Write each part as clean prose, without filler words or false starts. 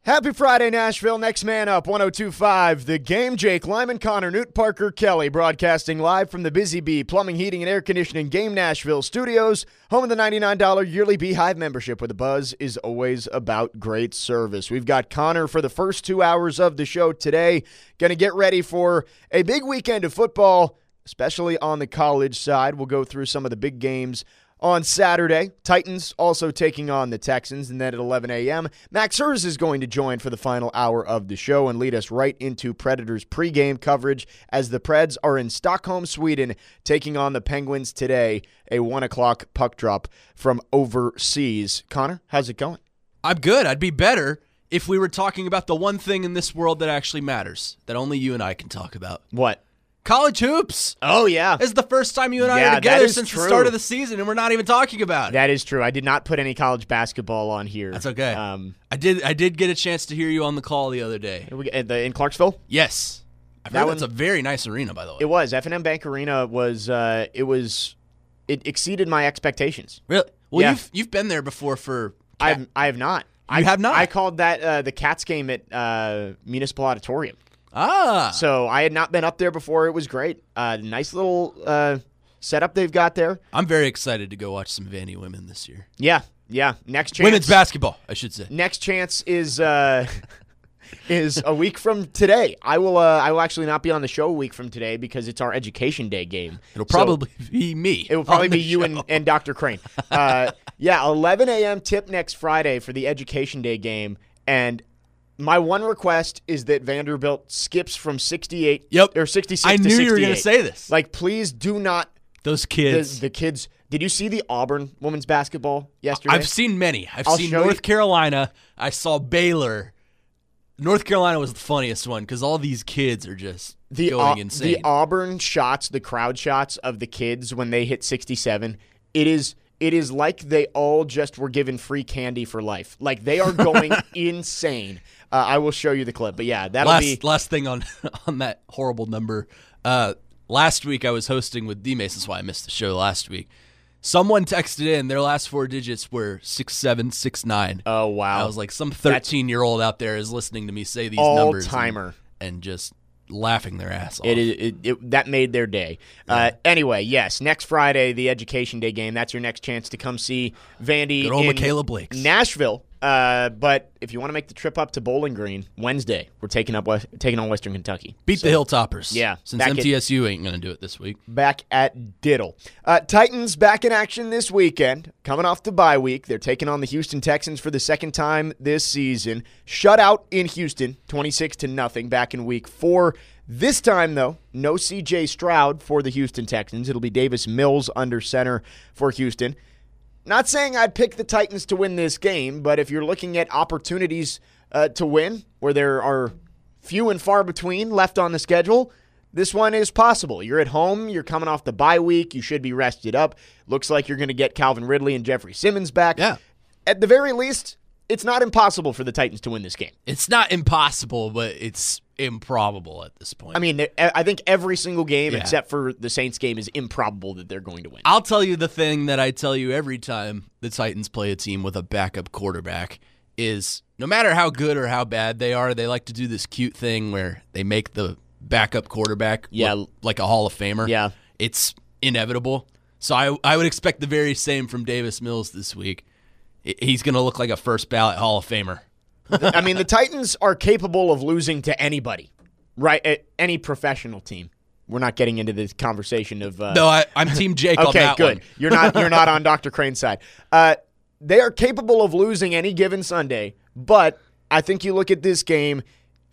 Happy Friday, Nashville. Next man up, 102.5. The Game. Jake Lyman, Connor, Newt, Parker, Kelly, broadcasting live from the Busy Bee Plumbing, Heating, and Air Conditioning Game Nashville studios, home of the $99 yearly Beehive membership, where the buzz is always about great service. We've got Connor for the first 2 hours of the show today. Going to get ready for a big weekend of football, especially on the college side. We'll go through some of the big games on Saturday. Titans also taking on the Texans, and then at 11 a.m., Max Hers is going to join for the final hour of the show and lead us right into Predators pregame coverage as the Preds are in Stockholm, Sweden, taking on the Penguins today, a 1 o'clock puck drop from overseas. Connor, how's it going? I'm good. I'd be better if we were talking about the one thing in this world that actually matters, that only you and I can talk about. What? College hoops. Oh, yeah. This is the first time you and I are together since the start of the season, and we're not even talking about it. That is true. I did not put any college basketball on here. That's okay. I did get a chance to hear you on the call the other day. In Clarksville? Yes. That's a very nice arena, by the way. It was. F&M Bank Arena was, it exceeded my expectations. Really? Well, yeah. You've been there before for... I have not. You have not? I called that the Cats game at Municipal Auditorium. Ah. So I had not been up there before. It was great. Nice little setup they've got there. I'm very excited to go watch some Vandy women this year. Yeah. Next chance. Women's basketball, I should say. Next chance is a week from today. I will actually not be on the show a week from today because it's our Education Day game. It'll probably be me. It will probably be you and Dr. Crane. 11 a.m. tip next Friday for the Education Day game, and my one request is that Vanderbilt skips from 68 or 66 to 68. I knew you were going to say this. Like, please do not. Those kids. The kids. Did you see the Auburn women's basketball yesterday? I've seen many. I've seen North Carolina. I saw Baylor. North Carolina was the funniest one because all these kids are just going insane. The Auburn shots, the crowd shots of the kids when they hit 67, it is like they all just were given free candy for life. Like, they are going insane. I will show you the clip. But, yeah, that'll be... Last thing on that horrible number. Last week I was hosting with D-Mace. That's why I missed the show last week. Someone texted in. Their last four digits were 6769. Oh, wow. I was like, some 13-year-old out there is listening to me say these numbers. All-timer. And just laughing their ass off. That made their day. Yeah. Anyway, yes, next Friday, the Education Day game. That's your next chance to come see Vandy Good old in Michaela Blakes. Nashville. But if you want to make the trip up to Bowling Green, Wednesday, we're taking on Western Kentucky. Beat the Hilltoppers. Yeah. Since MTSU ain't going to do it this week. Back at Diddle. Titans back in action this weekend. Coming off the bye week. They're taking on the Houston Texans for the second time this season. Shutout in Houston, 26-0 back in week 4. This time, though, no C.J. Stroud for the Houston Texans. It'll be Davis Mills under center for Houston. Not saying I'd pick the Titans to win this game, but if you're looking at opportunities to win, where there are few and far between left on the schedule, this one is possible. You're at home. You're coming off the bye week. You should be rested up. Looks like you're going to get Calvin Ridley and Jeffrey Simmons back. Yeah. At the very least, it's not impossible for the Titans to win this game. It's not impossible, but it's improbable at this point. I mean, I think every single game except for the Saints game is improbable that they're going to win. I'll tell you the thing that I tell you every time the Titans play a team with a backup quarterback is no matter how good or how bad they are, they like to do this cute thing where they make the backup quarterback look like a Hall of Famer. Yeah. It's inevitable. So I would expect the very same from Davis Mills this week. He's going to look like a first ballot Hall of Famer. I mean, the Titans are capable of losing to anybody, right? Any professional team. We're not getting into this conversation of. No, I'm Team Jake on that good. one. You're not on Dr. Crane's side. They are capable of losing any given Sunday, but I think you look at this game.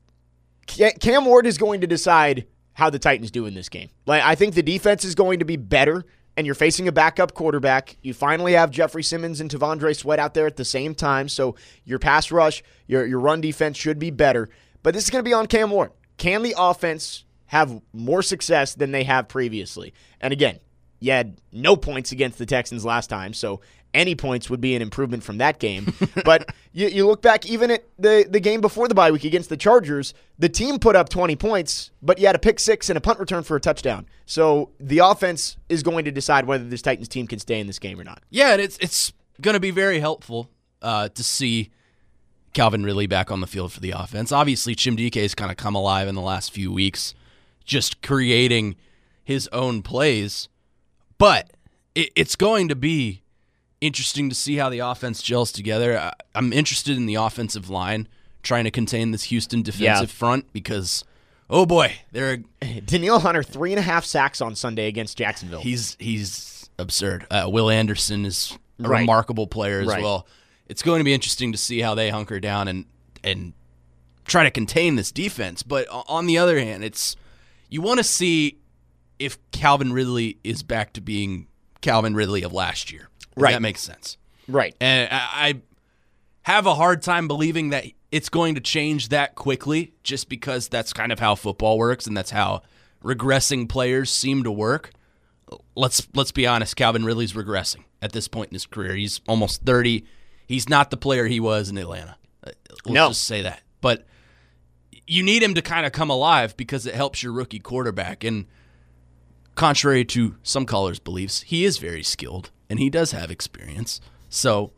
Cam Ward is going to decide how the Titans do in this game. Like, I think the defense is going to be better. And you're facing a backup quarterback. You finally have Jeffrey Simmons and T'Vondre Sweat out there at the same time, so your pass rush, your run defense should be better. But this is going to be on Cam Ward. Can the offense have more success than they have previously? And again, you had no points against the Texans last time, so any points would be an improvement from that game. But you look back even at the game before the bye week against the Chargers, the team put up 20 points, but you had a pick six and a punt return for a touchdown. So the offense is going to decide whether this Titans team can stay in this game or not. Yeah, and it's going to be very helpful to see Calvin Ridley back on the field for the offense. Obviously, Chimdike has kind of come alive in the last few weeks, just creating his own plays. But it's going to be interesting to see how the offense gels together. I'm interested in the offensive line trying to contain this Houston defensive front because, oh boy, Danielle Hunter 3.5 sacks on Sunday against Jacksonville. He's absurd. Will Anderson is a remarkable player as well. It's going to be interesting to see how they hunker down and try to contain this defense. But on the other hand, you want to see if Calvin Ridley is back to being Calvin Ridley of last year. Right. That makes sense. Right. And I have a hard time believing that it's going to change that quickly just because that's kind of how football works and that's how regressing players seem to work. Let's be honest, Calvin Ridley's regressing at this point in his career. He's almost 30. He's not the player he was in Atlanta. Let's just say that. But you need him to kind of come alive because it helps your rookie quarterback. And contrary to some callers' beliefs, he is very skilled and he does have experience. So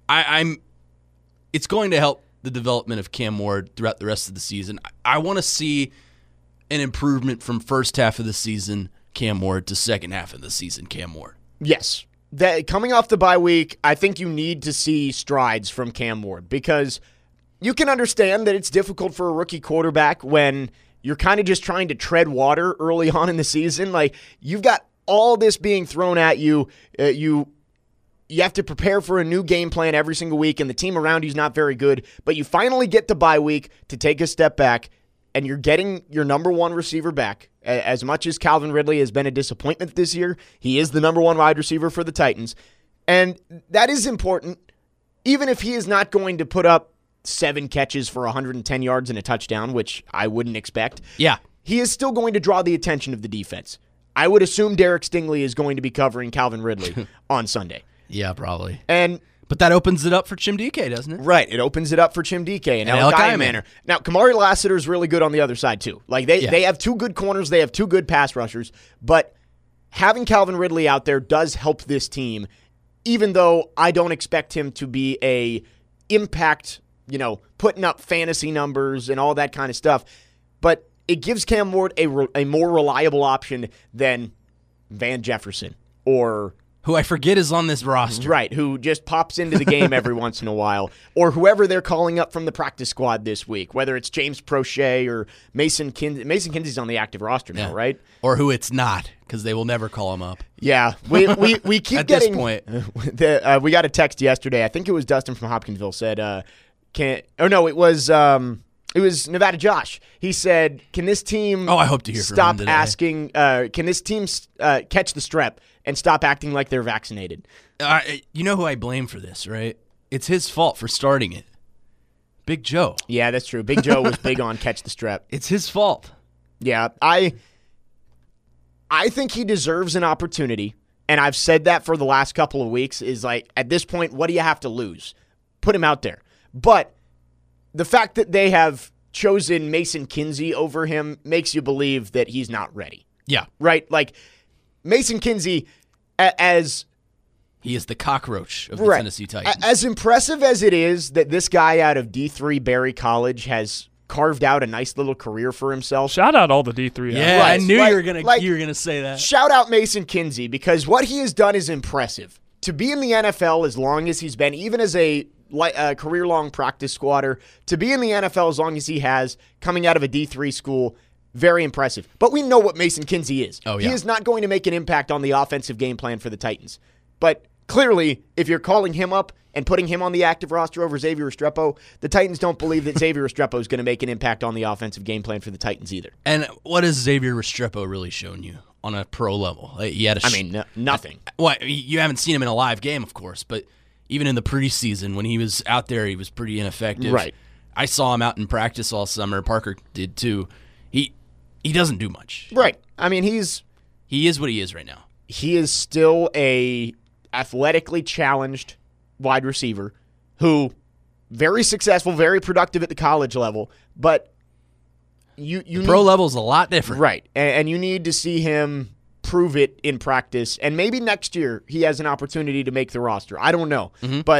it's going to help the development of Cam Ward throughout the rest of the season. I want to see an improvement from first half of the season Cam Ward to second half of the season Cam Ward. Yes. Coming off the bye week, I think you need to see strides from Cam Ward because you can understand that it's difficult for a rookie quarterback when you're kind of just trying to tread water early on in the season. Like, you've got all this being thrown at you. You have to prepare for a new game plan every single week, and the team around you is not very good. But you finally get to bye week to take a step back, and you're getting your number one receiver back. As much as Calvin Ridley has been a disappointment this year, he is the number one wide receiver for the Titans. And that is important, even if he is not going to put up 7 catches for 110 yards and a touchdown, which I wouldn't expect. Yeah. He is still going to draw the attention of the defense. I would assume Derek Stingley is going to be covering Calvin Ridley on Sunday. Yeah, probably. But that opens it up for Chimdike, doesn't it? Right. It opens it up for Chimdike and Malachi Manor. Now, Kamari Lassiter is really good on the other side, too. Like, they have 2 good corners. They have 2 good pass rushers. But having Calvin Ridley out there does help this team, even though I don't expect him to be a impact, putting up fantasy numbers and all that kind of stuff. But it gives Cam Ward a more reliable option than Van Jefferson or who I forget is on this roster. Right, who just pops into the game every once in a while, or whoever they're calling up from the practice squad this week, whether it's James Prochet or Mason Kinsey. Mason Kinsey's on the active roster now, right? Or who it's not, because they will never call him up. Yeah, we keep at getting... this point. We got a text yesterday. I think it was Dustin from Hopkinsville said, it was Nevada Josh. He said, can this team I hope to hear stop from him asking, can this team catch the strep and stop acting like they're vaccinated? You know who I blame for this, right? It's his fault for starting it. Big Joe. Yeah, that's true. Big Joe was big on catch the strep. It's his fault. Yeah, I think he deserves an opportunity, and I've said that for the last couple of weeks, is like, at this point, what do you have to lose? Put him out there. But the fact that they have chosen Mason Kinsey over him makes you believe that he's not ready. Yeah. Right? Like, Mason Kinsey, as... He is the cockroach of the Tennessee Titans. As impressive as it is that this guy out of D3 Berry College has carved out a nice little career for himself. Shout out all the D3. Yeah, I knew you were gonna say that. Shout out Mason Kinsey, because what he has done is impressive. To be in the NFL as long as he's been, even as a career-long practice squatter, to be in the NFL as long as he has, coming out of a D3 school, very impressive. But we know what Mason Kinsey is. Oh, yeah. He is not going to make an impact on the offensive game plan for the Titans. But clearly, if you're calling him up and putting him on the active roster over Xavier Restrepo, the Titans don't believe that Xavier Restrepo is going to make an impact on the offensive game plan for the Titans either. And what has Xavier Restrepo really shown you on a pro level? Nothing. Well, you haven't seen him in a live game, of course, but even in the preseason, when he was out there, he was pretty ineffective. Right. I saw him out in practice all summer. Parker did too. He doesn't do much. Right. I mean, he is what he is right now. He is still a athletically challenged wide receiver who very successful, very productive at the college level, but the pro level is a lot different. Right. And you need to see him prove it in practice, and maybe next year he has an opportunity to make the roster. I don't know. Mm-hmm. But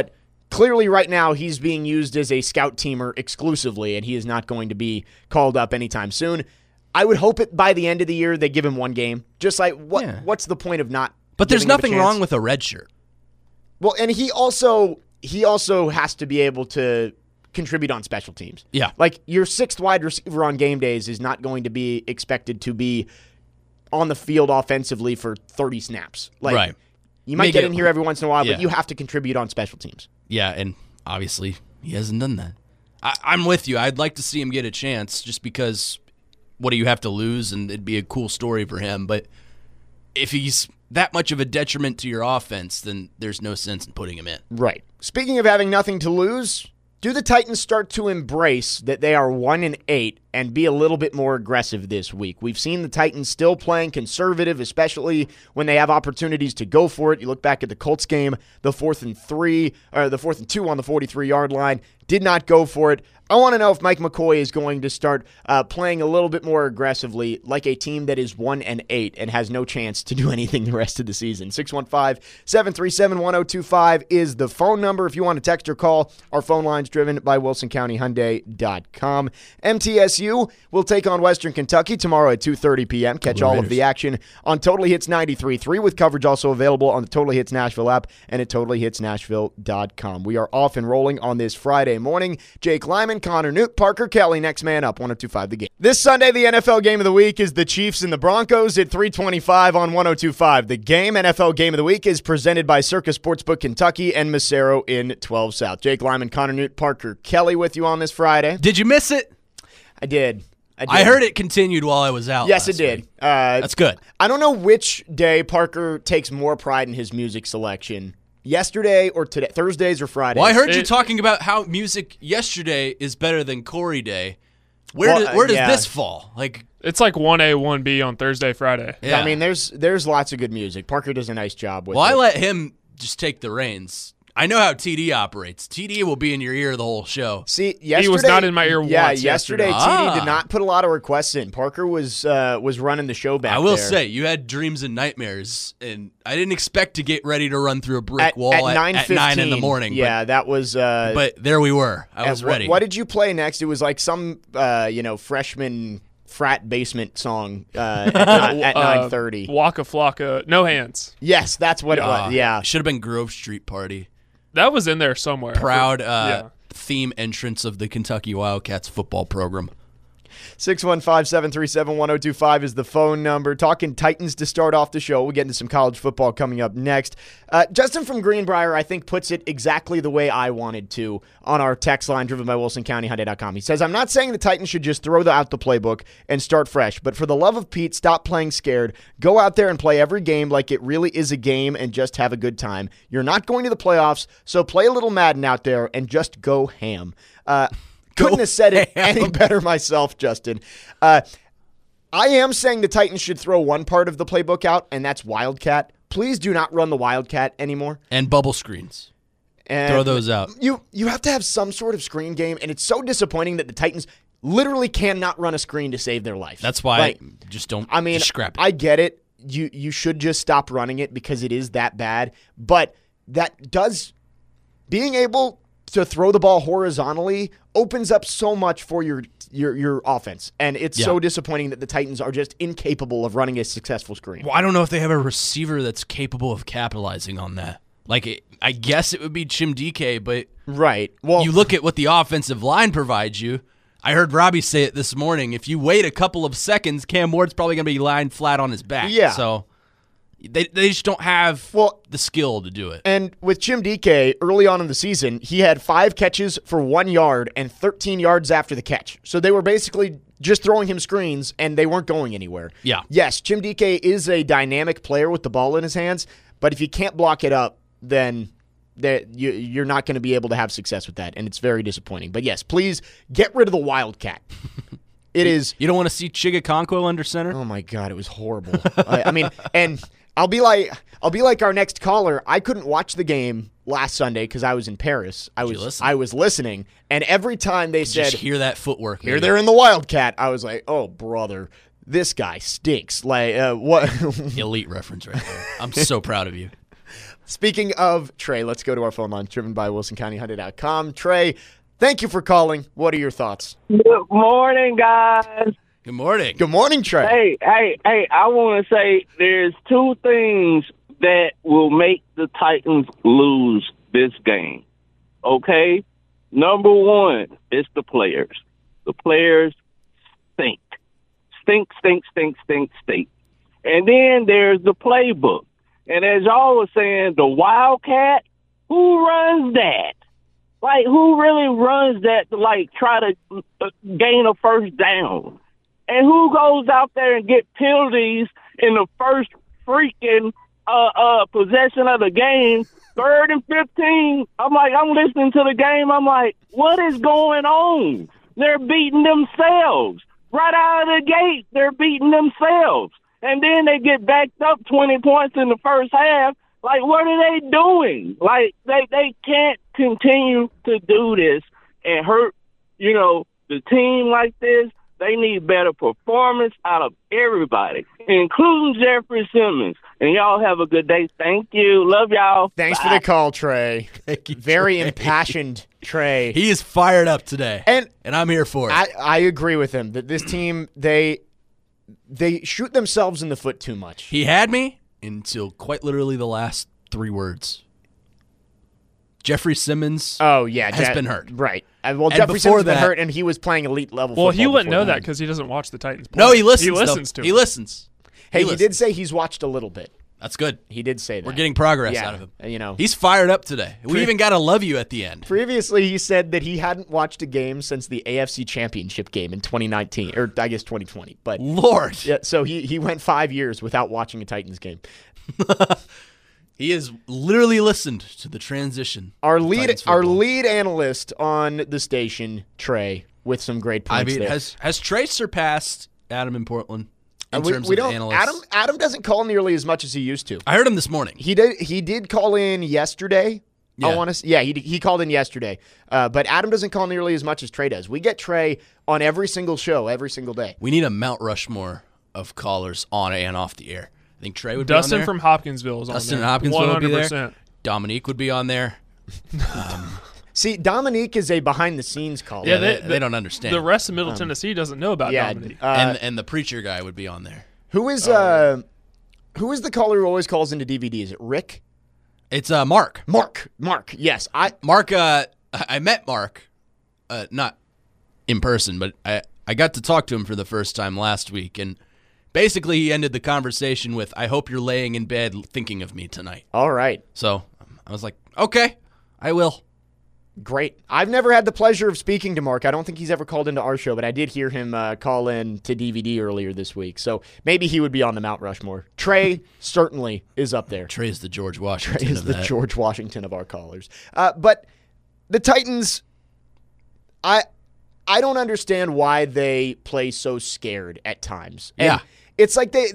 clearly right now he's being used as a scout teamer exclusively, and he is not going to be called up anytime soon. I would hope it by the end of the year they give him one game. Just like, what's the point of not But there's giving him a nothing chance? wrong with a red shirt. Well, and he also has to be able to contribute on special teams. Yeah. Like, your sixth wide receiver on game days is not going to be expected to be on the field offensively for 30 snaps. Like, Right. You might get in here every once in a while, Yeah. but you have to contribute on special teams. Yeah, and obviously he hasn't done that. I'm with you. I'd like to see him get a chance just because what do you have to lose, and it'd be a cool story for him. But if he's that much of a detriment to your offense, then there's no sense in putting him in. Right. Speaking of having nothing to lose, do the Titans start to embrace that they are 1-8 and be a little bit more aggressive this week? We've seen the Titans still playing conservative, especially when they have opportunities to go for it. You look back at the Colts game, the 4th and 2 on the 43-yard line, did not go for it. I want to know if Mike McCoy is going to start playing a little bit more aggressively, like a team that is 1-8 and has no chance to do anything the rest of the season. 615-737-1025 is the phone number if you want to text or call. Our phone line's driven by WilsonCountyHyundai.com. MTSU will take on Western Kentucky tomorrow at 2:30 p.m. Catch all of the action on Totally Hits 93.3 with coverage also available on the Totally Hits Nashville app and at TotallyHitsNashville.com. We are off and rolling on this Friday morning. Jake Lyman, Connor Newt, Parker Kelly, next man up, 102.5 The Game. This Sunday, the NFL Game of the Week is the Chiefs and the Broncos at 3:25 on 102.5 The Game. NFL Game of the Week is presented by Circus Sportsbook Kentucky and Macero in 12 South. Jake Lyman, Connor Newt, Parker Kelly with you on this Friday. Did you miss it? I did. I heard it continued while I was out. Yes, it last did. week. That's good. I don't know which day Parker takes more pride in his music selection. Yesterday or today, Thursdays or Fridays. Well, I heard you talking about how music yesterday is better than Corey Day. Where does this fall? Like, it's like 1A, 1B on Thursday, Friday. yeah. I mean, there's lots of good music. Parker does a nice job with it. Well, I let him just take the reins. I know how TD operates. TD will be in your ear the whole show. See, yesterday, He was not in my ear Yeah, once yesterday yesterday. TD did not put a lot of requests in. Parker was running the show back I will there. say, you had dreams and nightmares, and I didn't expect to get ready to run through a brick at wall at 9:15. 9 in the morning. Yeah, that was. But there we were. I was ready. What did you play next? It was like some freshman frat basement song at 9:30. Waka Flocka, No Hands. Yes, that's what it was. Yeah. Should have been Grove Street Party. That was in there somewhere. Proud Yeah. theme entrance of the Kentucky Wildcats football program. 615-737-1025 is the phone number. Talking Titans to start off the show. We'll get into some college football coming up next. Justin from Greenbrier, I think, puts it exactly the way I wanted to on our text line driven by WilsonCountyHyundai.com. He says, I'm not saying the Titans should just throw out the playbook and start fresh, but for the love of Pete, stop playing scared. Go out there and play every game like it really is a game and just have a good time. You're not going to the playoffs, so play a little Madden out there and just go ham. Couldn't have said it any better myself, Justin. I am saying the Titans should throw one part of the playbook out, and that's Wildcat. Please do not run the Wildcat anymore. And bubble screens. And Throw those out. You have to have some sort of screen game, and it's so disappointing that the Titans literally cannot run a screen to save their life. That's why Like, I just don't just scrap it. I get it. You should just stop running it because it is that bad. But that does being able to throw the ball horizontally opens up so much for your offense. And it's so disappointing that the Titans are just incapable of running a successful screen. Well, I don't know if they have a receiver that's capable of capitalizing on that. Like, I guess it would be Chimdike, but Right. Well, you look at what the offensive line provides you. I heard Robbie say it this morning. If you wait a couple of seconds, Cam Ward's probably going to be lying flat on his back. Yeah. So they just don't have the skill to do it. And with Chimdike, early on in the season, he had 5 catches for 1 yard and 13 yards after the catch. So they were basically just throwing him screens, and they weren't going anywhere. Yeah. Yes, Chimdike is a dynamic player with the ball in his hands, but if you can't block it up, then you're not going to be able to have success with that, and it's very disappointing. But yes, please get rid of the Wildcat. It is. You don't want to see Chigakonkwo under center? Oh my God, it was horrible. I mean, and I'll be like our next caller. I couldn't watch the game last Sunday because I was in Paris. I was listening, and every time they said, Just hear that footwork. "Here they're in the Wildcat," I was like, "Oh brother, this guy stinks." Like what? Elite reference right there. I'm so proud of you. Speaking of Trey, let's go to our phone line, driven by WilsonCountyHunter.com. Trey, thank you for calling. What are your thoughts? Good morning, guys. Good morning. Good morning, Trey. Hey, I want to say there's two things that will make the Titans lose this game, okay? Number one, it's the players. The players stink. Stink. And then there's the playbook. And as y'all was saying, the Wildcat, who runs that? Like, who really runs that to, like, try to gain a first down? And who goes out there and get penalties in the first freaking possession of the game, 3rd and 15? I'm listening to the game. I'm like, what is going on? They're beating themselves. Right out of the gate, they're beating themselves. And then they get backed up 20 points in the first half. Like, what are they doing? Like, they can't continue to do this and hurt, the team like this. They need better performance out of everybody, including Jeffrey Simmons. And y'all have a good day. Thank you. Love y'all. Thanks Bye. for the call, Trey. Thank you, Very Trey. impassioned, Trey. He is fired up today, And I'm here for it. I agree with him that this team, they shoot themselves in the foot too much. He had me until quite literally the last 3 words. Jeffrey Simmons Oh, yeah. has been hurt. Right. Well, And Jeffrey before Simmons been that- hurt, and he was playing elite level Well, football he wouldn't before know that because he doesn't watch the Titans play. No, he listens. He listens though. to He him. listens. Hey, he listens. did say he's watched a little bit. That's good. He did say that. We're getting progress Yeah, out of him. He's He's fired up today. We even got to love you at the end. previously he said that he hadn't watched a game since the AFC Championship game in 2019, or I guess 2020. But Lord. yeah, so he went 5 years without watching a Titans game. He has literally listened to the transition. Our of lead Titans our football. lead analyst on the station, Trey, with some great I points mean, there. has Trey surpassed Adam in Portland in we terms of don't. analysts? Adam doesn't call nearly as much as he used to. I heard him this morning. He did call in yesterday. Yeah. I want to. Yeah, he called in yesterday. But Adam doesn't call nearly as much as Trey does. We get Trey on every single show, every single day. We need a Mount Rushmore of callers on and off the air. I think Trey would Dustin be on there. from Hopkinsville is on Dustin there. in Hopkinsville would be there. 100%. Dominique would be on there. See, Dominique is a behind-the-scenes caller. Yeah, Yeah, they don't understand. The rest of Middle Tennessee doesn't know about yeah. Dominique. and the preacher guy would be on there. Who is the caller who always calls into DVD? Is it Rick? It's Mark. Mark. Yes, Mark. I met Mark, not in person, but I got to talk to him for the first time last week, and basically he ended the conversation with, "I hope you're laying in bed thinking of me tonight." All right. So I was like, "Okay, I will." Great. I've never had the pleasure of speaking to Mark. I don't think he's ever called into our show, but I did hear him call in to DVD earlier this week. So maybe he would be on the Mount Rushmore. Trey certainly is up there. Trey is the George Washington Is of the that. George Washington of our callers. But the Titans, I don't understand why they play so scared at times. And Yeah. it's like they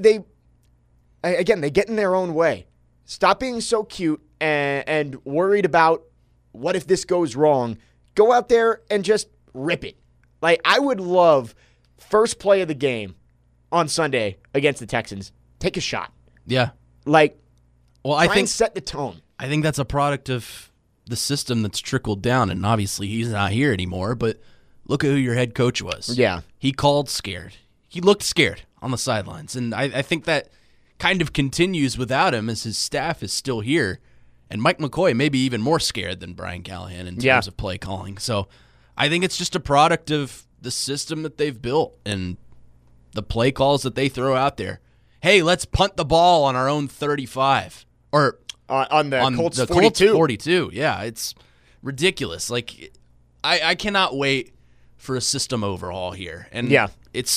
get in their own way. Stop being so cute and worried about what if this goes wrong. Go out there and just rip it. Like, I would love first play of the game on Sunday against the Texans. Take a shot. Yeah. Like, Well, try and set the tone. I think that's a product of the system that's trickled down, and obviously he's not here anymore, but look at who your head coach was. Yeah. He called scared. He looked scared on the sidelines, and I think that kind of continues without him as his staff is still here, and Mike McCoy may be even more scared than Brian Callahan in terms of play calling. So I think it's just a product of the system that they've built and the play calls that they throw out there. Hey, let's punt the ball on our own 35. Or On the on Colts the 42. Colts 42. Yeah, it's ridiculous. Like, I cannot wait for a system overhaul here. And Yeah.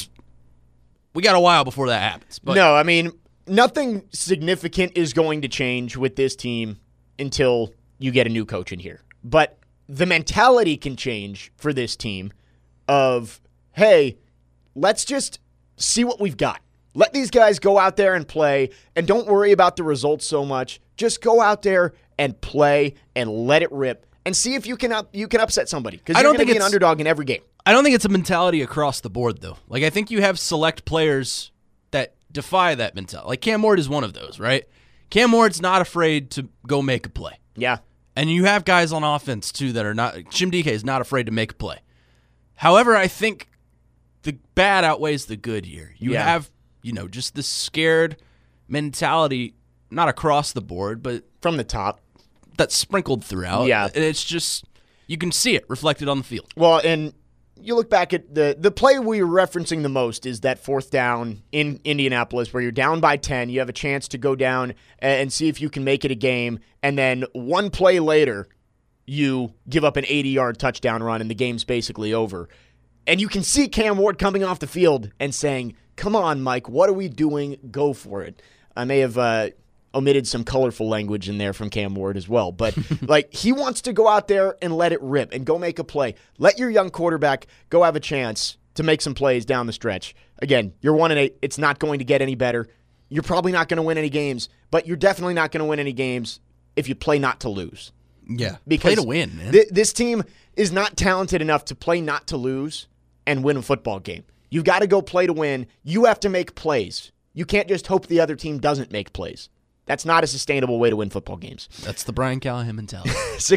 we got a while before that happens. But No, I mean, nothing significant is going to change with this team until you get a new coach in here. But the mentality can change for this team of, hey, let's just see what we've got. Let these guys go out there and play, and don't worry about the results so much. Just go out there and play and let it rip and see if you can upset somebody, because I you're don't going to think be an it's- underdog in every game. I don't think it's a mentality across the board, though. Like, I think you have select players that defy that mentality. Like, Cam Ward is one of those, right? Cam Ward's not afraid to go make a play. Yeah. And you have guys on offense, too, that are not – Jim DK is not afraid to make a play. However, I think the bad outweighs the good here. You have, just this scared mentality, not across the board, but From the top. that's sprinkled throughout. Yeah. And it's just – you can see it reflected on the field. Well, and you look back at the play we were referencing the most is that fourth down in Indianapolis where you're down by 10. You have a chance to go down and see if you can make it a game. And then one play later, you give up an 80-yard touchdown run and the game's basically over. And you can see Cam Ward coming off the field and saying, come on, Mike, what are we doing? Go for it. I may have omitted some colorful language in there from Cam Ward as well. But he wants to go out there and let it rip and go make a play. Let your young quarterback go have a chance to make some plays down the stretch. Again, you're 1-8. It's not going to get any better. You're probably not going to win any games, but you're definitely not going to win any games if you play not to lose. Yeah. Because play to win, man. This team is not talented enough to play not to lose and win a football game. You've got to go play to win. You have to make plays. You can't just hope the other team doesn't make plays. That's not a sustainable way to win football games. That's the Brian Callahan mentality.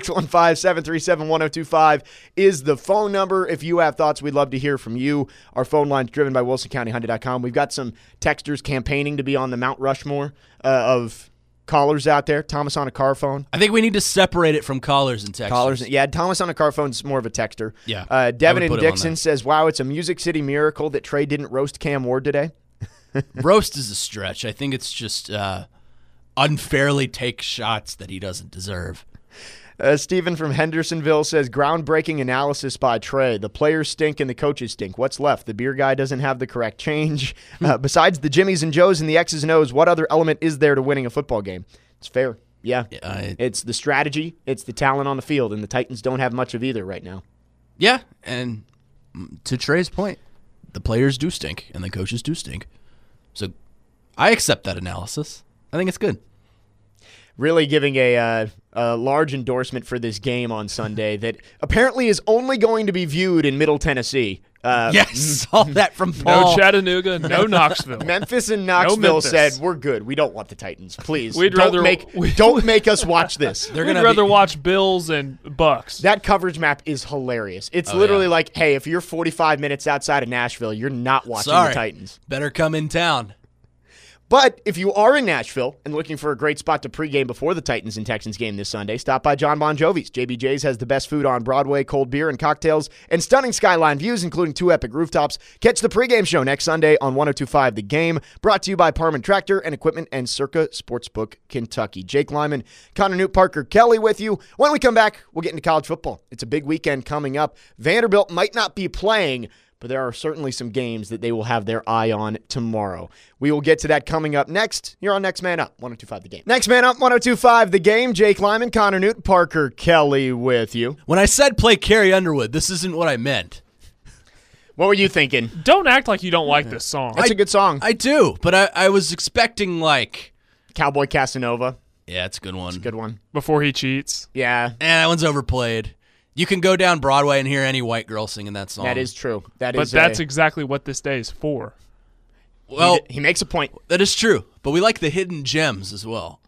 615-737-1025 is the phone number. If you have thoughts, we'd love to hear from you. Our phone line's driven by WilsonCountyHyundai.com. We've got some texters campaigning to be on the Mount Rushmore of callers out there. Thomas on a car phone. I think we need to separate it from callers and texters. Yeah, Thomas on a car phone's more of a texter. Yeah. Devin I would in put him on Dixon that. says, wow, it's a Music City miracle that Trey didn't roast Cam Ward today. Roast is a stretch. I think it's just unfairly take shots that he doesn't deserve. Stephen from Hendersonville says, groundbreaking analysis by Trey. The players stink and the coaches stink. What's left? The beer guy doesn't have the correct change. Besides the Jimmies and Joes and the X's and O's, what other element is there to winning a football game? It's fair. Yeah. It's the strategy. It's the talent on the field, and the Titans don't have much of either right now. Yeah, and to Trey's point, the players do stink and the coaches do stink. So I accept that analysis. I think it's good. Really giving a large endorsement for this game on Sunday that apparently is only going to be viewed in Middle Tennessee. Yes, all that from Paul. No Chattanooga, no Knoxville. Memphis and Knoxville Memphis. said, we're good. We don't want the Titans. Please, We'd don't rather- make us watch this. We'd rather watch Bills and Bucks. That coverage map is hilarious. It's Oh, literally yeah. like, hey, if you're 45 minutes outside of Nashville, you're not watching Sorry. the Titans. Better come in town. But if you are in Nashville and looking for a great spot to pregame before the Titans and Texans game this Sunday, stop by John Bon Jovi's. JBJ's has the best food on Broadway, cold beer and cocktails, and stunning skyline views, including 2 epic rooftops. Catch the pregame show next Sunday on 102.5 The Game, brought to you by Parman Tractor and Equipment and Circa Sportsbook, Kentucky. Jake Lyman, Connor Newt, Parker Kelly with you. When we come back, we'll get into college football. It's a big weekend coming up. Vanderbilt might not be playing, but there are certainly some games that they will have their eye on tomorrow. We will get to that coming up next. You're on Next Man Up, 102.5 The Game. Next Man Up, 102.5 The Game. Jake Lyman, Connor Newt, Parker Kelly with you. When I said play Carrie Underwood, this isn't what I meant. What were you thinking? Don't act like you don't like this song. That's a good song. I do, but I was expecting like, Cowboy Casanova. yeah, it's a good one. Good one. Before he cheats. Yeah, That one's overplayed. You can go down Broadway and hear any white girl singing that song. that is true. But that's exactly what this day is for. well, he makes a point. that is true. But we like the hidden gems as well.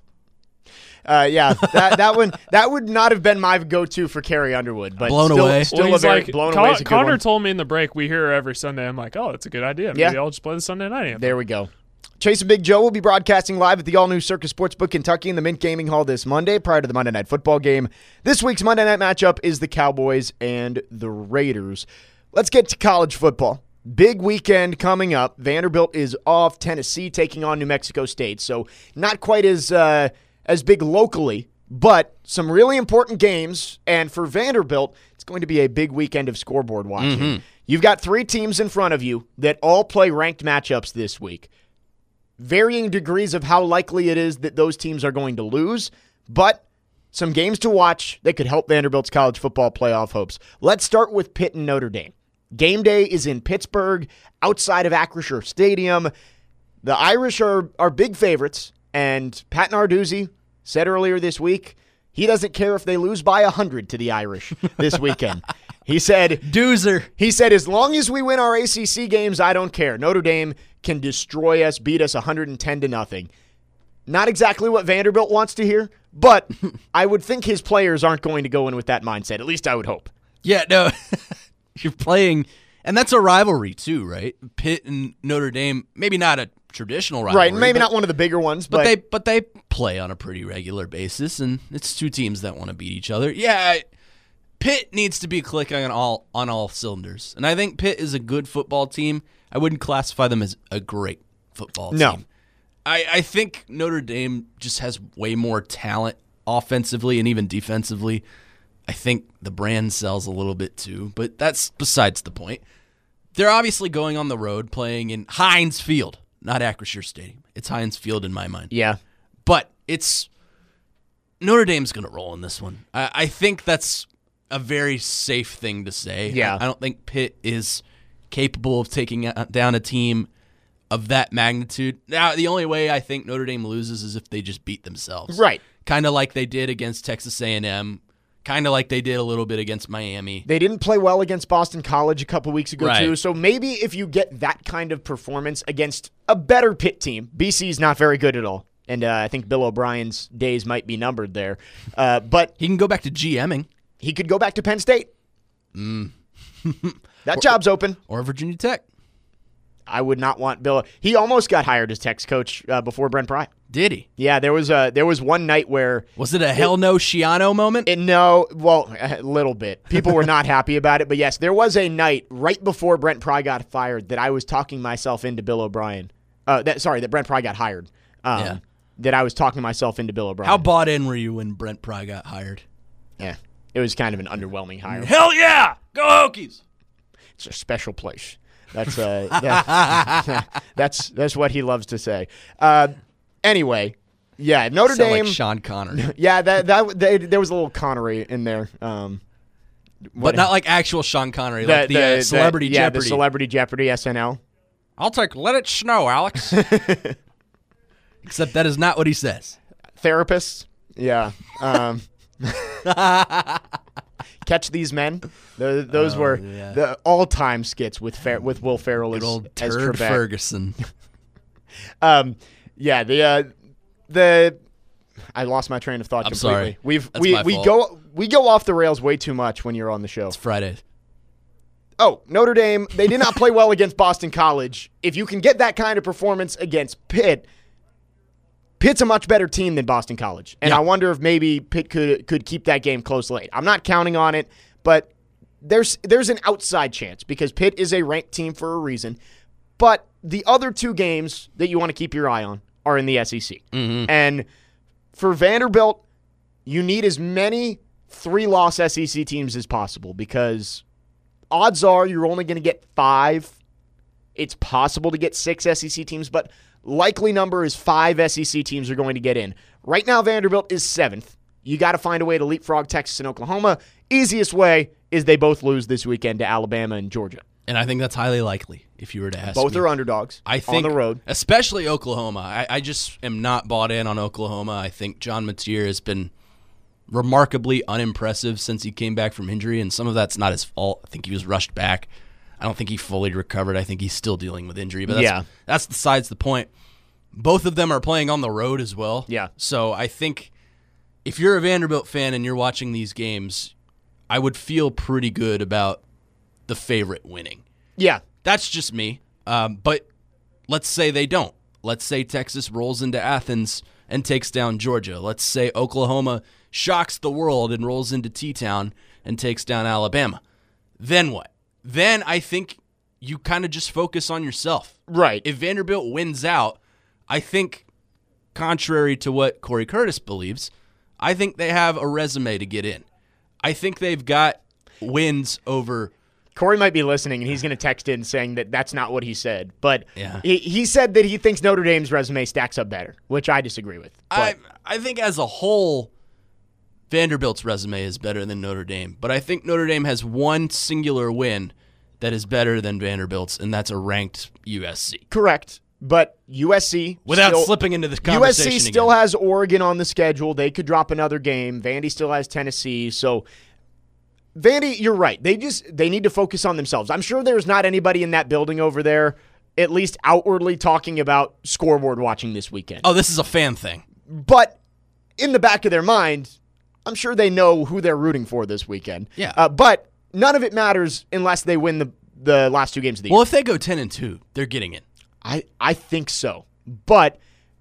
Yeah, that would not have been my go-to for Carrie Underwood, but Blown away. Still Well, a he's very like, blown away. Is a good Connor one. told me in the break, we hear her every Sunday. I'm like, oh, it's a good idea. Maybe Yeah. I'll just play the Sunday night anthem. There we go. Chase and Big Joe will be broadcasting live at the all-new Circus Sportsbook Kentucky in the Mint Gaming Hall this Monday prior to the Monday Night Football game. This week's Monday night matchup is the Cowboys and the Raiders. Let's get to college football. Big weekend coming up. Vanderbilt is off. Tennessee taking on New Mexico State, so not quite as big locally, but some really important games. And for Vanderbilt, it's going to be a big weekend of scoreboard watching. You've got 3 teams in front of you that all play ranked matchups this week. Varying degrees of how likely it is that those teams are going to lose, but some games to watch that could help Vanderbilt's college football playoff hopes. Let's start with Pitt and Notre Dame. Game day is in Pittsburgh, outside of Acrisure Stadium. The Irish are big favorites, and Pat Narduzzi said earlier this week he doesn't care if they lose by 100 to the Irish this weekend. He said, Doozer. He said, as long as we win our ACC games, I don't care. Notre Dame can destroy us, beat us 110-0. Not exactly what Vanderbilt wants to hear, but I would think his players aren't going to go in with that mindset. At least I would hope. Yeah, no. You're playing, and that's a rivalry too, right? Pitt and Notre Dame, maybe not a traditional rivalry. Right, maybe not one of the bigger ones, but they play on a pretty regular basis, and it's two teams that want to beat each other. Yeah, Pitt needs to be clicking on all cylinders, and I think Pitt is a good football team. I wouldn't classify them as a great football team. No. I think Notre Dame just has way more talent offensively and even defensively. I think the brand sells a little bit too, but that's besides the point. They're obviously going on the road playing in Heinz Field, not Acrisure Stadium. It's Heinz Field in my mind. Yeah. But Notre Dame's going to roll in this one. I think that's a very safe thing to say. Yeah. I don't think Pitt is capable of taking down a team of that magnitude. Now, the only way I think Notre Dame loses is if they just beat themselves. Right. Kind of like they did against Texas A&M. Kind of like they did a little bit against Miami. They didn't play well against Boston College a couple weeks ago, Right. too. So maybe if you get that kind of performance against a better Pitt team, BC's not very good at all. And I think Bill O'Brien's days might be numbered there. But He can go back to GMing. he could go back to Penn State. That job's open. Or Virginia Tech. I would not want Bill. He almost got hired as Tech's coach before Brent Pry. Did he? Yeah, there was one night where Was it a hell no Shiano moment? a little bit. People were not happy about it, but yes, there was a night right before Brent Pry got fired that I was talking myself into Bill O'Brien. That Brent Pry got hired. Yeah. That I was talking myself into Bill O'Brien. How bought in were you when Brent Pry got hired? Yeah, it was kind of an underwhelming hire. Hell yeah! Go Hokies! It's a special place. That's that's what he loves to say. Anyway, yeah, Notre Sound Dame. like Sean Connery. Yeah, there was a little Connery in there. But not like actual Sean Connery, like the Celebrity Yeah, Jeopardy. the Celebrity Jeopardy SNL. I'll take Let It Snow, Alex. Except that is not what he says. Therapists. Yeah. Catch These Men. Those were the all-time skits with Will Ferrell Good as old as Turd Trebek. Ferguson. Yeah, the I lost my train of thought I'm completely. sorry. That's my fault. We go off the rails way too much when you're on the show. It's Friday. Oh, Notre Dame, they did not play well against Boston College. If you can get that kind of performance against Pitt, Pitt's a much better team than Boston College. And Yeah. I wonder if maybe Pitt could keep that game close late. I'm not counting on it, but there's an outside chance because Pitt is a ranked team for a reason. But the other two games that you want to keep your eye on are in the SEC. Mm-hmm. And for Vanderbilt, you need as many 3-loss SEC teams as possible because odds are you're only going to get 5. It's possible to get 6 SEC teams, but likely number is 5 SEC teams are going to get in. Right now, Vanderbilt is 7th. You got to find a way to leapfrog Texas and Oklahoma. Easiest way is they both lose this weekend to Alabama and Georgia. And I think that's highly likely if you were to ask Both me. are underdogs I think, on the road. especially Oklahoma. I just am not bought in on Oklahoma. I think John Mateer has been remarkably unimpressive since he came back from injury, and some of that's not his fault. I think he was rushed back. I don't think he fully recovered. I think he's still dealing with injury, but that's besides the point. Both of them are playing on the road as well. Yeah. So I think if you're a Vanderbilt fan and you're watching these games, I would feel pretty good about the favorite winning. Yeah. That's just me. But let's say they don't. Let's say Texas rolls into Athens and takes down Georgia. Let's say Oklahoma shocks the world and rolls into T-Town and takes down Alabama. Then what? Then I think you kind of just focus on yourself. Right. If Vanderbilt wins out, I think, contrary to what Corey Curtis believes, I think they have a resume to get in. I think they've got wins over... Corey might be listening, and he's going to text in saying that that's not what he said. But Yeah. he said that he thinks Notre Dame's resume stacks up better, which I disagree with. But I think as a whole, Vanderbilt's resume is better than Notre Dame. But I think Notre Dame has one singular win that is better than Vanderbilt's, and that's a ranked USC. correct. But USC Without still, slipping into this conversation USC still again. has Oregon on the schedule. They could drop another game. Vandy still has Tennessee. So Vandy, you're right. They need to focus on themselves. I'm sure there's not anybody in that building over there at least outwardly talking about scoreboard watching this weekend. Oh, this is a fan thing. But in the back of their mind, I'm sure they know who they're rooting for this weekend. Yeah. But none of it matters unless they win the last 2 games of the year. Well, if they go 10-2, they're getting in. I think so. But,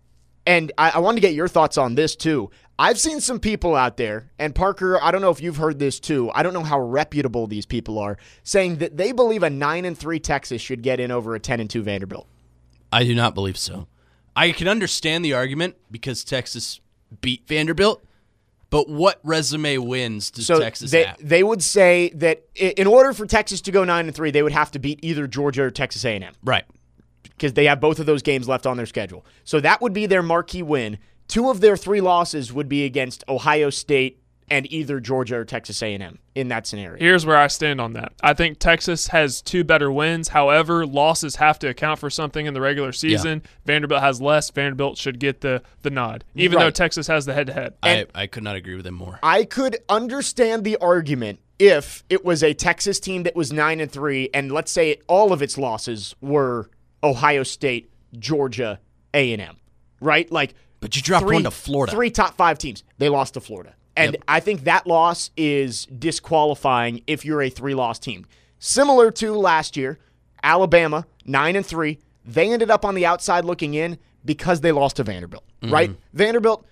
and I wanted to get your thoughts on this too. I've seen some people out there, and Parker, I don't know if you've heard this too. I don't know how reputable these people are, saying that they believe a 9-3 Texas should get in over a 10-2 Vanderbilt. I do not believe so. I can understand the argument because Texas beat Vanderbilt, but what resume wins does Texas have? They would say that in order for Texas to go 9-3, they would have to beat either Georgia or Texas A&M. Right. Because they have both of those games left on their schedule. So that would be their marquee win. 2 of their 3 losses would be against Ohio State and either Georgia or Texas A&M in that scenario. Here's where I stand on that. I think Texas has 2 better wins. However, losses have to account for something in the regular season. Yeah. Vanderbilt has less. Vanderbilt should get the nod, even though Texas has the head-to-head. I could not agree with him more. I could understand the argument if it was a Texas team that was 9-3, and let's say all of its losses were Ohio State, Georgia, A&M, right? But you dropped one to Florida. 3 top 5 teams. They lost to Florida. And I think that loss is disqualifying if you're a 3-loss team. Similar to last year, Alabama, 9-3. They ended up on the outside looking in because they lost to Vanderbilt, right? Vanderbilt,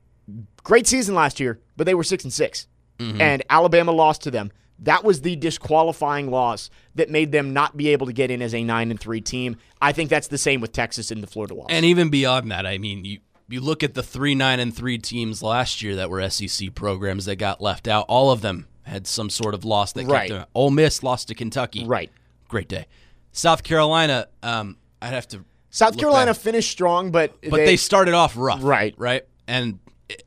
great season last year, but they were 6-6. And Alabama lost to them. That was the disqualifying loss that made them not be able to get in as a 9-3 team. I think that's the same with Texas in the Florida loss. And even beyond that, I mean, you look at the 3 9-3 teams last year that were SEC programs that got left out. All of them had some sort of loss that kept them. Ole Miss lost to Kentucky. Right. Great day. South Carolina, I'd have to. South Carolina finished strong, but they started off rough. Right. And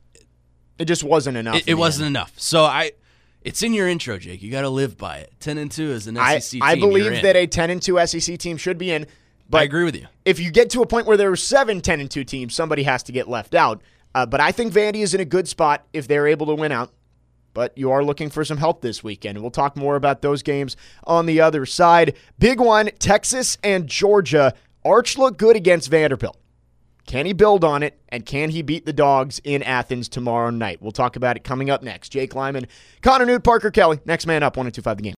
it just wasn't enough. It wasn't enough. So it's in your intro, Jake. You got to live by it. 10-2 is an SEC team. I believe that a 10-2 SEC team should be in. But I agree with you. If you get to a point where there are 7 10-2 teams, somebody has to get left out. But I think Vandy is in a good spot if they're able to win out. But you are looking for some help this weekend. We'll talk more about those games on the other side. Big one, Texas and Georgia. Arch looked good against Vanderbilt. Can he build on it, and can he beat the Dogs in Athens tomorrow night? We'll talk about it coming up next. Jake Lyman, Connor Newt, Parker Kelly. Next man up, 102.5 The Game.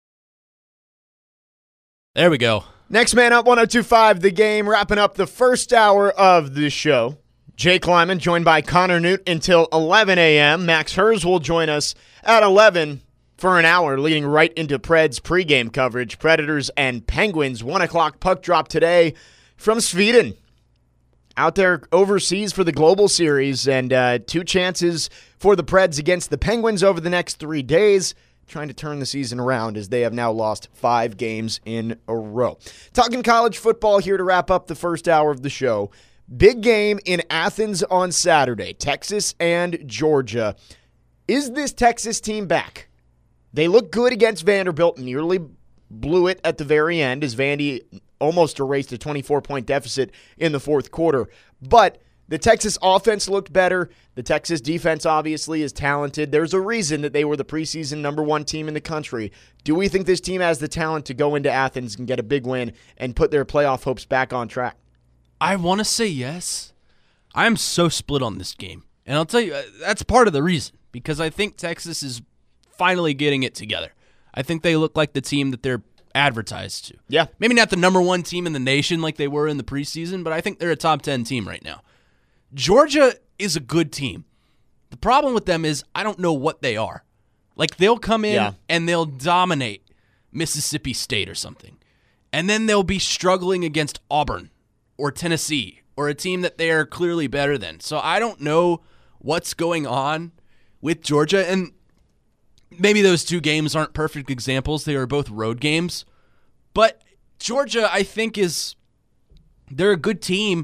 There we go. Next man up, 102.5 The Game, wrapping up the first hour of the show. Jake Lyman joined by Connor Newt until 11 a.m. Max Hers will join us at 11 for an hour, leading right into Preds pregame coverage. Predators and Penguins, 1 o'clock puck drop today from Sweden. Out there overseas for the Global Series, and 2 chances for the Preds against the Penguins over the next 3 days, trying to turn the season around as they have now lost 5 games in a row. Talking college football here to wrap up the first hour of the show. Big game in Athens on Saturday, Texas and Georgia. Is this Texas team back? They look good against Vanderbilt, nearly blew it at the very end as Vandy almost erased a 24-point deficit in the fourth quarter. But the Texas offense looked better. The Texas defense obviously is talented. There's a reason that they were the preseason number 1 team in the country. Do we think this team has the talent to go into Athens and get a big win and put their playoff hopes back on track? I want to say yes. I'm so split on this game. And I'll tell you, that's part of the reason. Because I think Texas is finally getting it together. I think they look like the team that they're advertised to. Yeah. Maybe not the number 1 team in the nation like they were in the preseason, but I think they're a top 10 team right now. Georgia is a good team. The problem with them is I don't know what they are. Like, they'll come in and they'll dominate Mississippi State or something. And then they'll be struggling against Auburn or Tennessee or a team that they are clearly better than. So I don't know what's going on with Georgia. And maybe those 2 games aren't perfect examples. They are both road games. But Georgia, I think, they're a good team.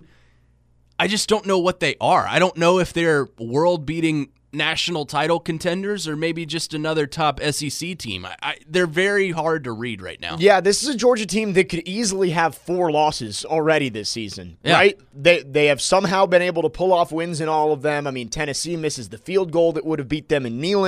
I just don't know what they are. I don't know if they're world-beating national title contenders or maybe just another top SEC team. They're very hard to read right now. Yeah, this is a Georgia team that could easily have 4 losses already this season, right? They have somehow been able to pull off wins in all of them. I mean, Tennessee misses the field goal that would have beat them in Neyland.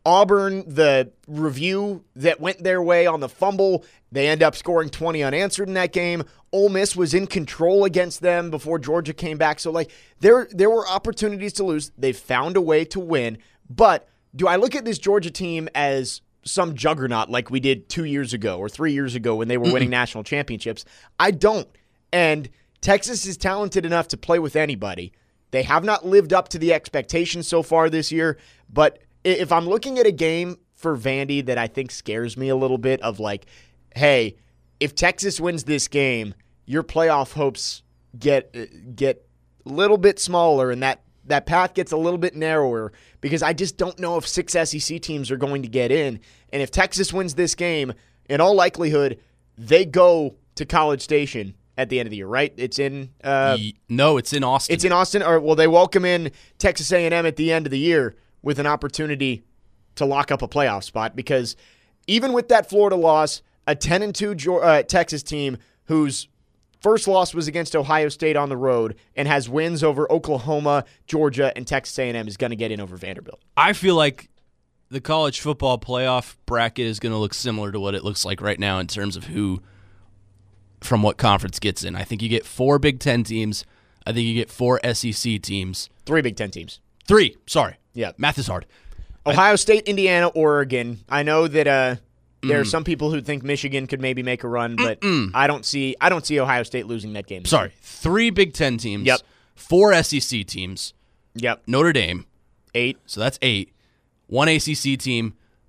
Auburn, the review that went their way on the fumble, they end up scoring 20 unanswered in that game. Ole Miss was in control against them before Georgia came back. So, there were opportunities to lose. They found a way to win. But do I look at this Georgia team as some juggernaut like we did 2 years ago or 3 years ago when they were winning national championships? I don't. And Texas is talented enough to play with anybody. They have not lived up to the expectations so far this year, but if I'm looking at a game for Vandy that I think scares me a little bit of hey, if Texas wins this game, your playoff hopes get a little bit smaller and that path gets a little bit narrower because I just don't know if 6 SEC teams are going to get in. And if Texas wins this game, in all likelihood, they go to College Station at the end of the year, right? It's in no, it's in Austin. It's in Austin, or will they welcome in Texas A&M at the end of the year with an opportunity to lock up a playoff spot? Because even with that Florida loss, a 10-2 Texas team whose first loss was against Ohio State on the road and has wins over Oklahoma, Georgia, and Texas A&M is going to get in over Vanderbilt. I feel like the college football playoff bracket is going to look similar to what it looks like right now in terms of who from what conference gets in. I think you get 4 Big Ten teams. I think you get 4 SEC teams. 3 Big Ten teams. 3, sorry. Yeah. Math is hard. Ohio State, Indiana, Oregon. I know that there are some people who think Michigan could maybe make a run, but I don't see Ohio State losing that game. Sorry. 3 Big Ten teams. Yep. 4 SEC teams. Yep. Notre Dame. 8. So that's 8. 1 ACC team.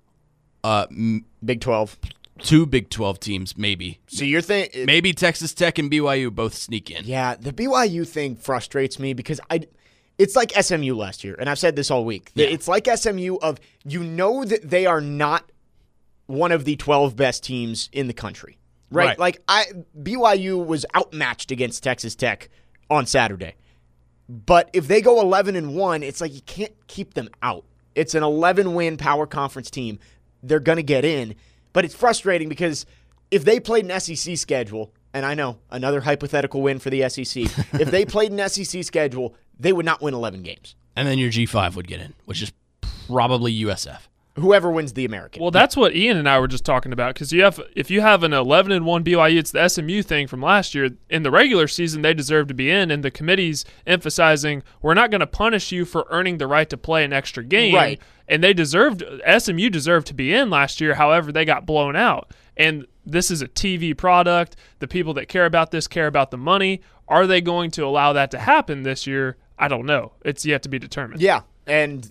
Big 12. 2 Big 12 teams, maybe. So you're thinking maybe Texas Tech and BYU both sneak in. Yeah, the BYU thing frustrates me because it's like SMU last year, and I've said this all week. Yeah. It's like SMU of that they are not one of the 12 best teams in the country, right? BYU was outmatched against Texas Tech on Saturday. But if they go 11-1, it's like you can't keep them out. It's an 11-win power conference team. They're going to get in. But it's frustrating because if they played an SEC schedule, and I know, another hypothetical win for the SEC, if they played an SEC schedule, they would not win 11 games. And then your G5 would get in, which is probably USF. Whoever wins the American. Well, that's what Ian and I were just talking about because if you have an 11-1 BYU, it's the SMU thing from last year. In the regular season, they deserve to be in, and the committee's emphasizing we're not going to punish you for earning the right to play an extra game. Right. And SMU deserved to be in last year. However, they got blown out. And this is a TV product. The people that care about this care about the money. Are they going to allow that to happen this year? I don't know. It's yet to be determined. Yeah, and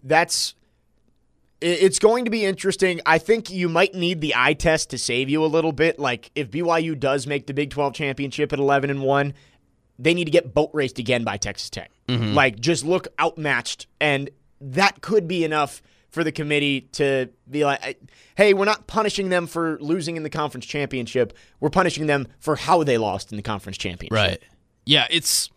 it's going to be interesting. I think you might need the eye test to save you a little bit. Like, if BYU does make the Big 12 championship at 11-1, they need to get boat raced again by Texas Tech. Mm-hmm. Just look outmatched, and that could be enough for the committee to be like, hey, we're not punishing them for losing in the conference championship. We're punishing them for how they lost in the conference championship. Right. Yeah,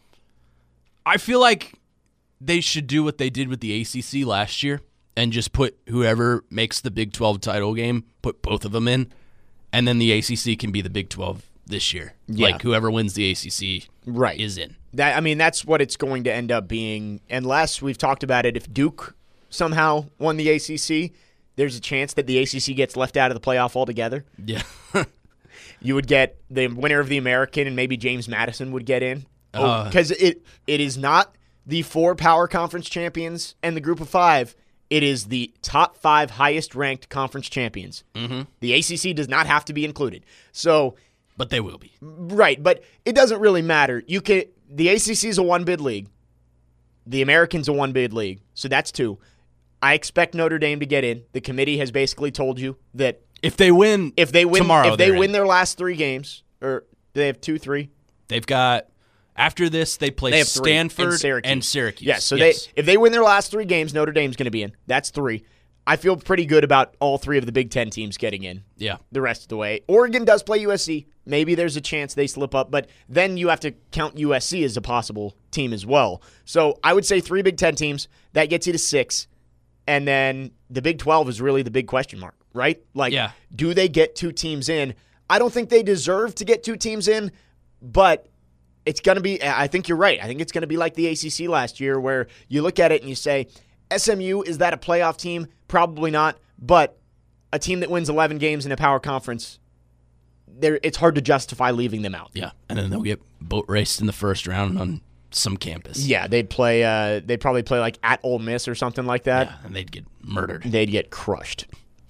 I feel like they should do what they did with the ACC last year and just put whoever makes the Big 12 title game, put both of them in, and then the ACC can be the Big 12 this year. Yeah. Like, whoever wins the ACC right. is in. That's what it's going to end up being, unless we've talked about it. If Duke somehow won the ACC, there's a chance that the ACC gets left out of the playoff altogether. Yeah. You would get the winner of the American, and maybe James Madison would get in. Because it is not the 4 power conference champions and the group of 5. It is the top 5 highest-ranked conference champions. Mm-hmm. The ACC does not have to be included. But they will be. Right, but it doesn't really matter. The ACC is a 1-bid league. The American's a 1-bid league, so that's 2. I expect Notre Dame to get in. The committee has basically told you that if they win tomorrow, if they win their last 3 games, or do they have 2, 3? They've got, after this, they play Stanford and Syracuse. Yes, so if they win their last 3 games, Notre Dame's going to be in. That's 3. I feel pretty good about all 3 of the Big Ten teams getting in. Yeah. The rest of the way. Oregon does play USC. Maybe there's a chance they slip up, but then you have to count USC as a possible team as well. So I would say 3 Big Ten teams. That gets you to 6. And then the Big 12 is really the big question mark, right? Do they get 2 teams in? I don't think they deserve to get 2 teams in, but it's going to be, I think you're right. I think it's going to be like the ACC last year where you look at it and you say, SMU, is that a playoff team? Probably not. But a team that wins 11 games in a power conference, it's hard to justify leaving them out. Yeah, and then they'll get boat raced in the first round on some campus. Yeah, they'd probably play like at Ole Miss or something like that. Yeah, and they'd get murdered. They'd get crushed.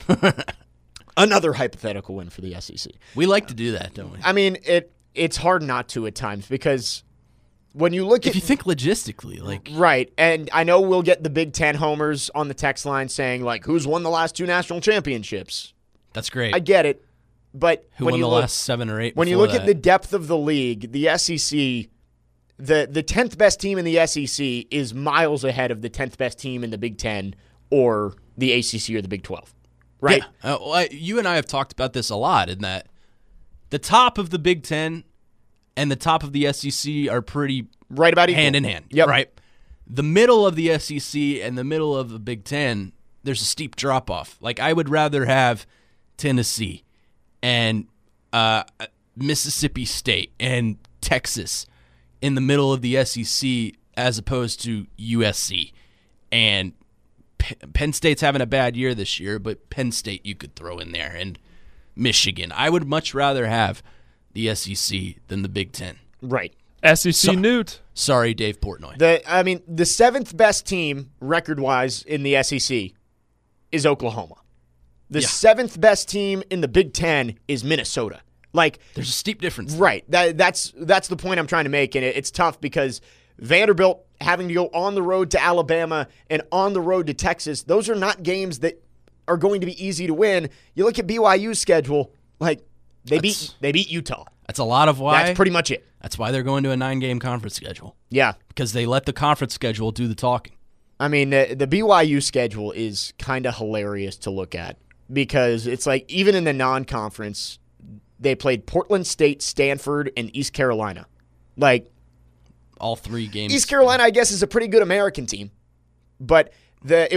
Another hypothetical win for the SEC. We like to do that, don't we? I mean, it's hard not to at times because when you look If you think logistically, like right, and I know we'll get the Big Ten homers on the text line saying like, "Who's won the last 2 national championships?" that's great. I get it, but Who when won you the look, last 7 or 8? when you before look at that? the depth of the league, the SEC, the 10th best team in the SEC is miles ahead of the 10th best team in the Big Ten or the ACC or the Big 12. Right? Yeah. You and I have talked about this a lot in that the top of the Big Ten and the top of the SEC are pretty Right about equal. hand in hand. Yep. Right. The middle of the SEC and the middle of the Big Ten, there's a steep drop off. Like I would rather have Tennessee and Mississippi State and Texas in the middle of the SEC as opposed to USC. And Penn State's having a bad year this year, but Penn State you could throw in there, and Michigan. I would much rather have the SEC than the Big Ten. Right. SEC Newt. Sorry, Dave Portnoy. The 7th best team record-wise in the SEC is Oklahoma. The 7th best team in the Big Ten is Minnesota. Like, There's a steep difference. right. That's the point I'm trying to make, and it's tough because Vanderbilt having to go on the road to Alabama and on the road to Texas, those are not games that are going to be easy to win. You look at BYU's schedule, like they beat Utah. That's a lot of why. That's pretty much it. That's why they're going to a 9-game conference schedule, Yeah. because they let the conference schedule do the talking. I mean, the BYU schedule is kind of hilarious to look at because it's like even in the non-conference, they played Portland State, Stanford, and East Carolina. Like, All 3 games. East Carolina, I guess, is a pretty good American team, but they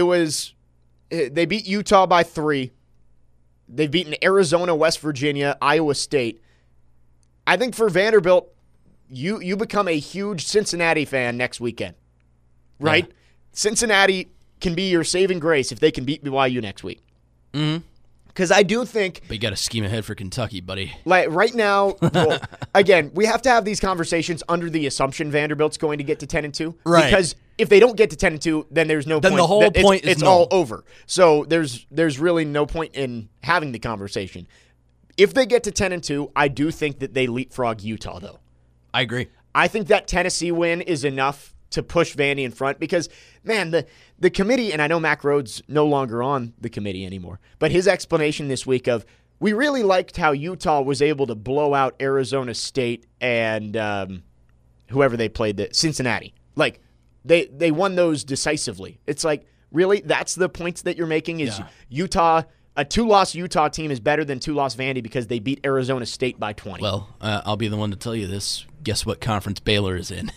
beat Utah by 3. They've beaten Arizona, West Virginia, Iowa State. I think for Vanderbilt, you become a huge Cincinnati fan next weekend, right? Yeah. Cincinnati can be your saving grace if they can beat BYU next week. Mm-hmm. Because I do think, But you got to scheme ahead for Kentucky, buddy. like right now, well, again, we have to have these conversations under the assumption Vanderbilt's going to get to 10-2. Right. Because if they don't get to 10-2, then there's no Then point. the whole point is it's null. all over. So there's really no point in having the conversation. If they get to 10-2, I do think that they leapfrog Utah, though. I agree. I think that Tennessee win is enough to push Vandy in front because, man, the committee, and I know Mack Rhodes no longer on the committee anymore, but his explanation this week of, we really liked how Utah was able to blow out Arizona State and whoever they played, Cincinnati. Like, they won those decisively. It's like, really? That's the points that you're making is Utah, a 2-loss Utah team is better than 2-loss Vandy because they beat Arizona State by 20. Well, I'll be the one to tell you this. Guess what conference Baylor is in?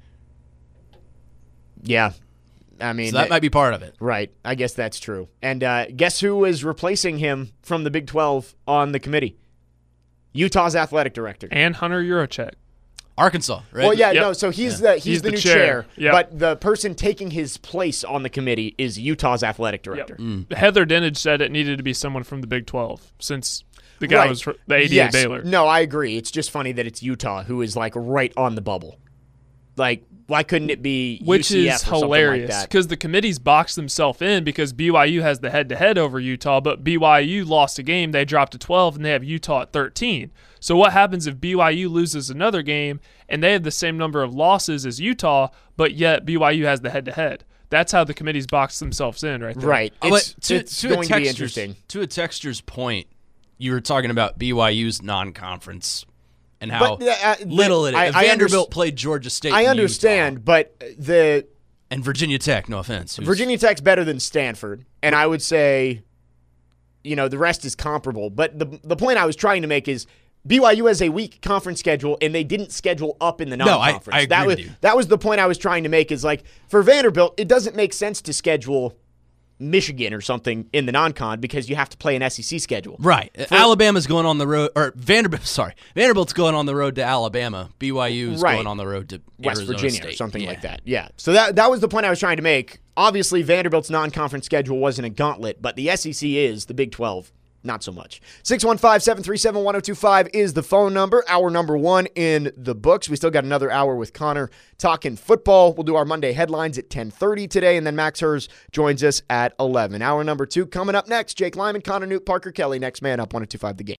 Yeah. I mean, So that might be part of it. right. I guess that's true. And guess who is replacing him from the Big 12 on the committee? Utah's athletic director. And Hunter Yurachek. Arkansas, right? Well, yeah, Yep. no. So he's the He's new the chair, chair. Yep. but the person taking his place on the committee is Utah's athletic director. Heather Dinage said it needed to be someone from the Big 12 since the guy Right. was the AD Yes. at Baylor. No, I agree. It's just funny that it's Utah who is like right on the bubble. Like, why couldn't it be Which UCF is or something hilarious like that? because the committee's boxed themselves in because BYU has the head-to-head over Utah, but BYU lost a game. They dropped to 12, and they have Utah at 13. So what happens if BYU loses another game, and they have the same number of losses as Utah, but yet BYU has the head-to-head? That's how the committee's boxed themselves in right there. Right. Oh, It's, it's going to be interesting. To a texture's point, you were talking about BYU's non-conference and how little it is. I Vanderbilt played Georgia State. I and understand, Utah. but And Virginia Tech, no offense. Virginia Tech's better than Stanford, and I would say, the rest is comparable. But the point I was trying to make is BYU has a weak conference schedule, and they didn't schedule up in the non-conference. I agree with you. That was the point I was trying to make is like, for Vanderbilt, it doesn't make sense to schedule Michigan or something in the non-con because you have to play an SEC schedule. Right. Alabama's going on the road, or Vanderbilt's going on the road to Alabama. BYU's Right. going on the road to West Arizona Virginia State. or something Yeah. like that. Yeah. So that was the point I was trying to make. Obviously, Vanderbilt's non-conference schedule wasn't a gauntlet, but the SEC is, the Big 12, not so much. 615-737-1025 is the phone number. Hour number 1 in the books. We still got another hour with Connor talking football. We'll do our Monday headlines at 10:30 today, and then Max Hers joins us at 11. Hour number 2 coming up next. Jake Lyman, Connor Newt, Parker Kelly. Next man up, 102.5 The Game.